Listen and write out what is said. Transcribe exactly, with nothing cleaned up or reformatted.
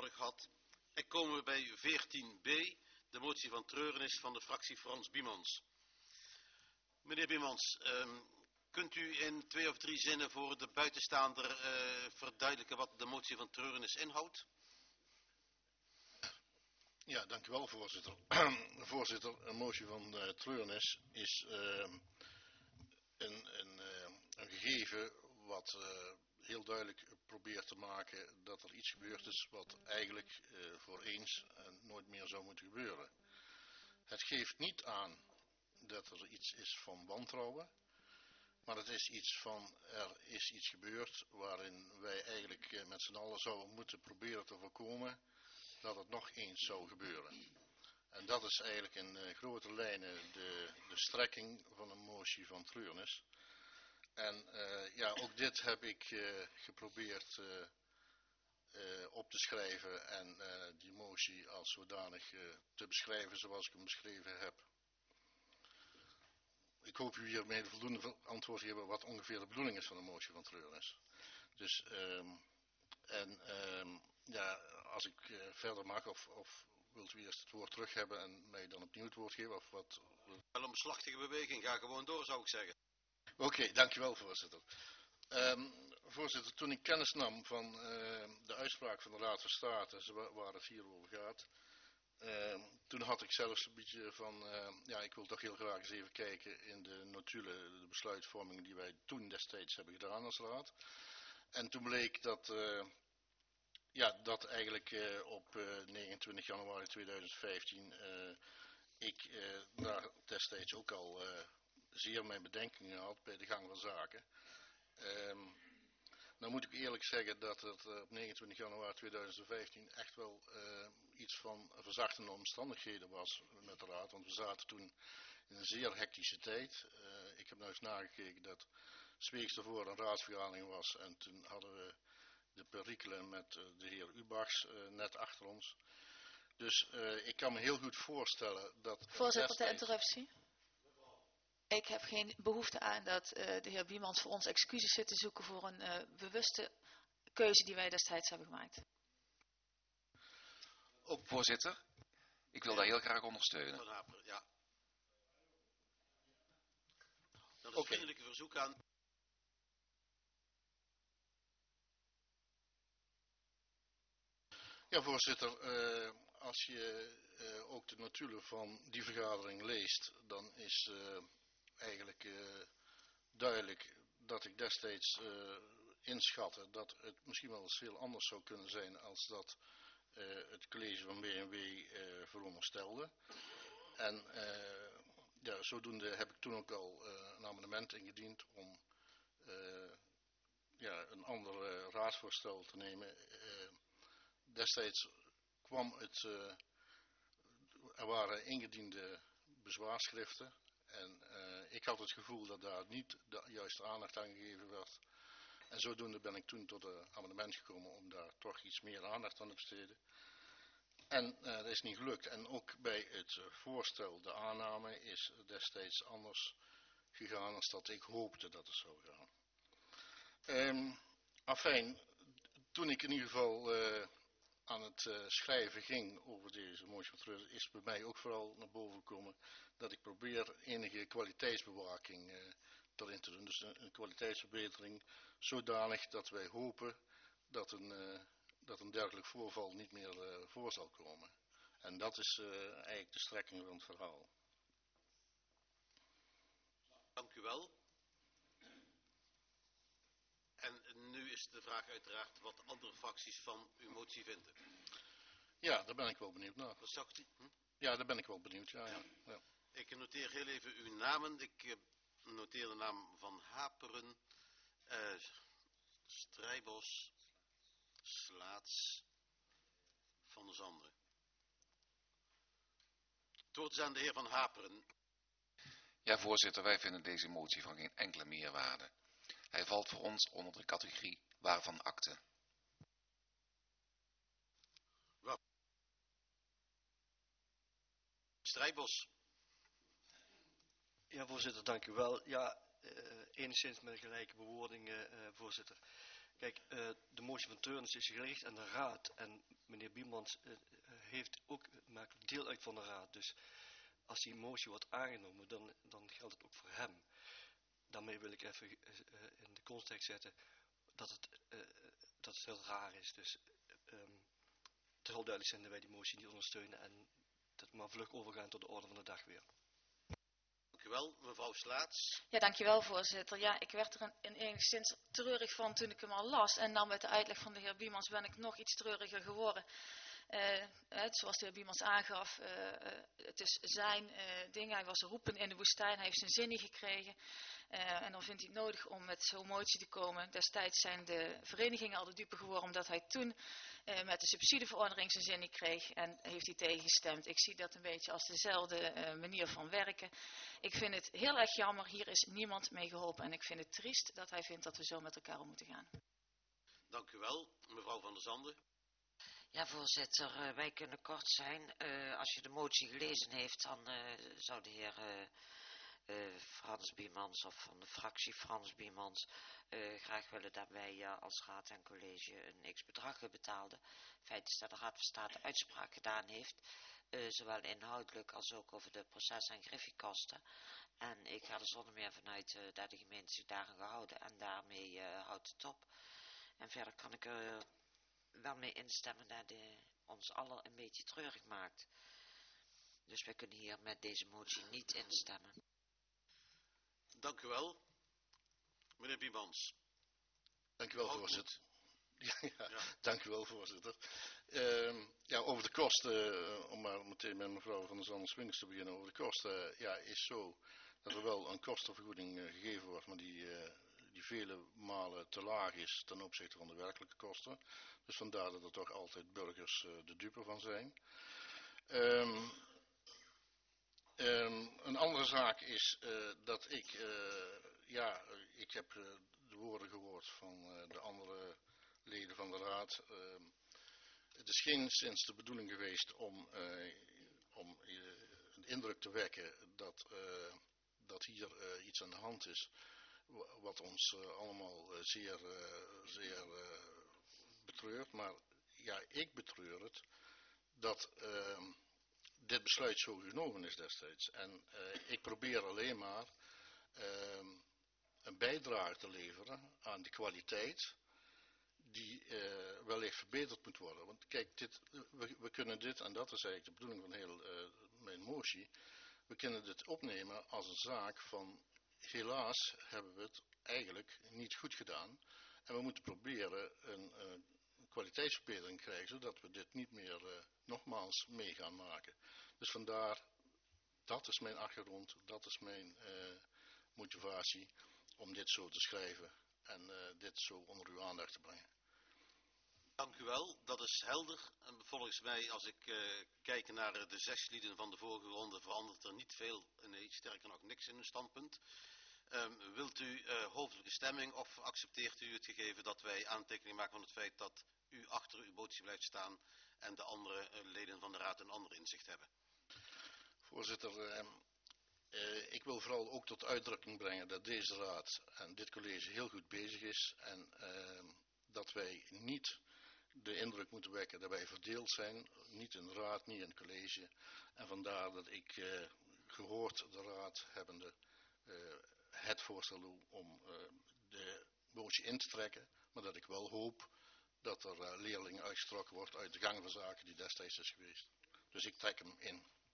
hebben gehad. En komen we bij veertien b, de motie van treurenis van de fractie Frans Biemans. Meneer Biemans, um, kunt u in twee of drie zinnen voor de buitenstaander uh, verduidelijken wat de motie van treurenis inhoudt? Ja, dank u wel, voorzitter. Voorzitter, een motie van uh, treurenis is uh, een, een, uh, een gegeven wat uh, heel duidelijk probeert te maken dat er iets gebeurd is wat eigenlijk uh, voor eens uh, nooit meer zou moeten gebeuren. Het geeft niet aan dat er iets is van wantrouwen, maar het is iets van, er is iets gebeurd waarin wij eigenlijk uh, met z'n allen zouden moeten proberen te voorkomen dat het nog eens zou gebeuren. En dat is eigenlijk in uh, grote lijnen de, de strekking van een motie van treurenis. En uh, ja, ook dit heb ik uh, geprobeerd uh, uh, op te schrijven en uh, die motie als zodanig uh, te beschrijven zoals ik hem beschreven heb. Ik hoop u hiermee de voldoende antwoord te geven wat ongeveer de bedoeling is van de motie van treurenis. Dus, um, en um, ja, als ik uh, verder mag, of, of wilt u eerst het woord terug hebben en mij dan opnieuw het woord geven, of wat? Wel een beslachtige beweging, ga gewoon door, zou ik zeggen. Oké, okay, dankjewel, voorzitter. Um, voorzitter, toen ik kennis nam van uh, de uitspraak van de Raad van State, waar het hier over gaat, uh, toen had ik zelfs een beetje van, uh, ja, ik wil toch heel graag eens even kijken in de notulen, de besluitvorming die wij toen destijds hebben gedaan als Raad. En toen bleek dat, uh, ja, dat eigenlijk uh, op uh, negenentwintig januari tweeduizend vijftien uh, ik uh, daar destijds ook al uh, zeer mijn bedenkingen had bij de gang van zaken. Um, nou moet ik eerlijk zeggen dat het uh, op negenentwintig januari tweeduizend vijftien echt wel uh, iets van verzachtende omstandigheden was met de Raad. Want we zaten toen in een zeer hectische tijd. Uh, ik heb nou eens nagekeken dat 's weeks daarvoor een raadsvergadering was. En toen hadden we de perikelen met uh, de heer Ubachs uh, net achter ons. Dus uh, ik kan me heel goed voorstellen dat... Voorzitter, de interruptie. Ik heb geen behoefte aan dat uh, de heer Biemans voor ons excuses zit te zoeken voor een uh, bewuste keuze die wij destijds hebben gemaakt. Ook voorzitter, ik wil ja. daar heel graag ondersteunen. Van Haper, ja. Dat is een vriendelijke verzoek aan... Ja, voorzitter, uh, als je uh, ook de notulen van die vergadering leest, dan is uh, eigenlijk uh, duidelijk dat ik destijds uh, inschatte dat het misschien wel eens heel anders zou kunnen zijn als dat uh, het college van B N W uh, veronderstelde. En uh, ja, zodoende heb ik toen ook al uh, een amendement ingediend om uh, ja, een ander uh, raadsvoorstel te nemen. Uh, Destijds kwam het, uh, er waren ingediende bezwaarschriften en uh, ik had het gevoel dat daar niet de juiste aandacht aan gegeven werd. En zodoende ben ik toen tot een amendement gekomen om daar toch iets meer aandacht aan te besteden. En uh, dat is niet gelukt. En ook bij het uh, voorstel, de aanname, is destijds anders gegaan dan dat ik hoopte dat het zou gaan. Um, afijn, toen ik in ieder geval... Uh, aan het uh, schrijven ging over deze motie van treurenis, is bij mij ook vooral naar boven gekomen dat ik probeer enige kwaliteitsbewaking uh, erin te doen. Dus een, een kwaliteitsverbetering zodanig dat wij hopen dat een, uh, dat een dergelijk voorval niet meer uh, voor zal komen. En dat is uh, eigenlijk de strekking van het verhaal. Dank u wel. En nu is de vraag uiteraard wat andere fracties van uw motie vinden. Ja, daar ben ik wel benieuwd naar. Wat zegt u? Hm? Ja, daar ben ik wel benieuwd, ja, ja. ja. Ik noteer heel even uw namen. Ik uh, noteer de naam Van Haperen, uh, Strijbos, Slaats, Van Zanden. Het woord is aan de heer Van Haperen. Ja, voorzitter, wij vinden deze motie van geen enkele meerwaarde. Hij valt voor ons onder de categorie waarvan akte. Wat? Strijbos. Ja, voorzitter, dank u wel. Ja, uh, enigszins met gelijke bewoordingen, uh, voorzitter. Kijk, uh, de motie van Teurnes is gericht aan de raad. En meneer Biemans uh, heeft ook, maakt deel uit van de raad. Dus als die motie wordt aangenomen, dan, dan geldt het ook voor hem. Daarmee wil ik even uh, in de context zetten dat het, uh, dat het heel raar is. Dus um, het zal duidelijk zijn dat wij die motie niet ondersteunen en dat we maar vlug overgaan tot de orde van de dag weer. Dank u wel, mevrouw Slaats. Ja, dankjewel voorzitter. Ja, ik werd er een, een enigszins treurig van toen ik hem al las. En dan met de uitleg van de heer Biemans ben ik nog iets treuriger geworden. Uh, het, zoals de heer Biemans aangaf, uh, uh, het is zijn uh, ding. Hij was roepen in de woestijn, hij heeft zijn zin niet gekregen. Uh, en dan vindt hij het nodig om met zo'n motie te komen. Destijds zijn de verenigingen al de dupe geworden omdat hij toen uh, met de subsidieverordening zijn zin niet kreeg. En heeft hij tegengestemd. Ik zie dat een beetje als dezelfde uh, manier van werken. Ik vind het heel erg jammer, hier is niemand mee geholpen. En ik vind het triest dat hij vindt dat we zo met elkaar om moeten gaan. Dank u wel, mevrouw Van der Zanden. Ja, voorzitter, uh, wij kunnen kort zijn. Uh, als je de motie gelezen heeft, dan uh, zou de heer uh, uh, Frans Biemans of van de fractie Frans Biemans uh, graag willen dat wij uh, als raad en college een x-bedrag betaalden. Feit is dat de Raad van State uitspraak gedaan heeft, uh, zowel inhoudelijk als ook over de proces- en griffiekosten. En ik ga er zonder meer vanuit uh, dat de gemeente zich daaraan gehouden en daarmee uh, houdt het op. En verder kan ik er uh, wel mee instemmen dat de, ons allen een beetje treurig maakt. Dus wij kunnen hier met deze motie niet instemmen. Dank u wel. Meneer Biemans. Dank u wel, voorzitter. Ja, ja, ja. Dank u wel, voorzitter. Uh, ja, over de kosten, uh, om maar meteen met mevrouw Van der Zanden-Swingers te beginnen. Over de kosten, uh, ja, is zo dat er wel een kostenvergoeding uh, gegeven wordt, maar die, uh, die vele malen te laag is ten opzichte van de werkelijke kosten. Dus vandaar dat er toch altijd burgers uh, de dupe van zijn. Um, um, een andere zaak is uh, dat ik, uh, ja, ik heb uh, de woorden gehoord van uh, de andere leden van de raad. Uh, het is geen sinds de bedoeling geweest om, uh, om uh, een indruk te wekken dat, uh, dat hier uh, iets aan de hand is. Wat ons uh, allemaal uh, zeer, uh, zeer uh, betreurt. Maar ja, ik betreur het dat uh, dit besluit zo genomen is destijds. En uh, ik probeer alleen maar uh, een bijdrage te leveren aan de kwaliteit die uh, wellicht verbeterd moet worden. Want kijk, dit, we, we kunnen dit, en dat is eigenlijk de bedoeling van heel uh, mijn motie, we kunnen dit opnemen als een zaak van, helaas hebben we het eigenlijk niet goed gedaan. En we moeten proberen een, een kwaliteitsverbetering krijgen, zodat we dit niet meer uh, nogmaals mee gaan maken. Dus vandaar, dat is mijn achtergrond, dat is mijn uh, motivatie om dit zo te schrijven en uh, dit zo onder uw aandacht te brengen. Dank u wel, dat is helder. En volgens mij, als ik uh, kijk naar uh, de zes lieden van de vorige ronde, verandert er niet veel, nee, sterker nog niks in uw standpunt. Um, wilt u uh, hoofdelijke stemming of accepteert u het gegeven dat wij aantekening maken van het feit dat u achter uw motie blijft staan en de andere uh, leden van de raad een ander inzicht hebben? Voorzitter, uh, uh, ik wil vooral ook tot uitdrukking brengen dat deze raad en dit college heel goed bezig is en uh, dat wij niet de indruk moeten wekken dat wij verdeeld zijn, niet in de raad, niet in het college. En vandaar dat ik uh, gehoord de raad hebbende uh, het voorstel doe om uh, de motie in te trekken, maar dat ik wel hoop dat er uh, leerlingen uitgetrokken wordt uit de gang van zaken die destijds is geweest. Dus ik trek hem in.